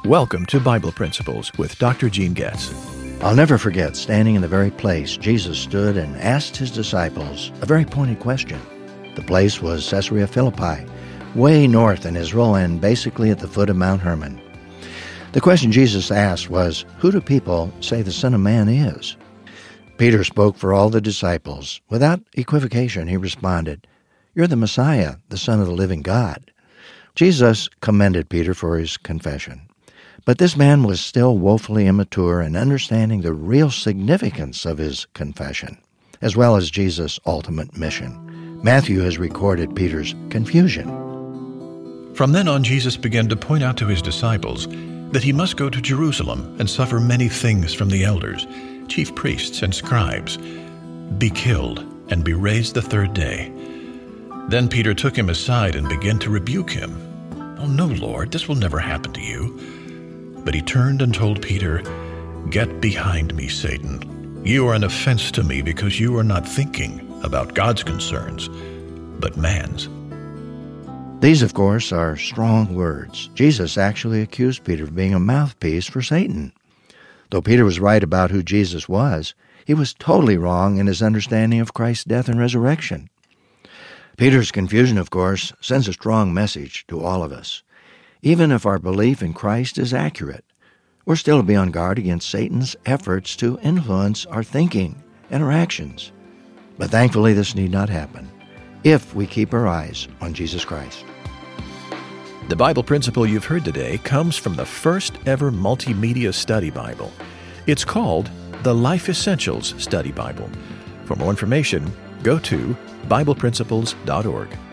Welcome to Bible Principles with Dr. Gene Getz. I'll never forget standing in the very place Jesus stood and asked his disciples a very pointed question. The place was Caesarea Philippi, way north in Israel and basically at the foot of Mount Hermon. The question Jesus asked was, "Who do people say the Son of Man is?" Peter spoke for all the disciples. Without equivocation, he responded, "You're the Messiah, the Son of the living God." Jesus commended Peter for his confession. But this man was still woefully immature in understanding the real significance of his confession, as well as Jesus' ultimate mission. Matthew has recorded Peter's confusion. From then on, Jesus began to point out to his disciples that he must go to Jerusalem and suffer many things from the elders, chief priests, and scribes, be killed, and be raised the third day. Then Peter took him aside and began to rebuke him. "Oh, no, Lord, this will never happen to you." But he turned and told Peter, "Get behind me, Satan. You are an offense to me because you are not thinking about God's concerns, but man's." These, of course, are strong words. Jesus actually accused Peter of being a mouthpiece for Satan. Though Peter was right about who Jesus was, he was totally wrong in his understanding of Christ's death and resurrection. Peter's confusion, of course, sends a strong message to all of us. Even if our belief in Christ is accurate, we're still to be on guard against Satan's efforts to influence our thinking and our actions. But thankfully, this need not happen if we keep our eyes on Jesus Christ. The Bible principle you've heard today comes from the first ever multimedia study Bible. It's called the Life Essentials Study Bible. For more information, go to BiblePrinciples.org.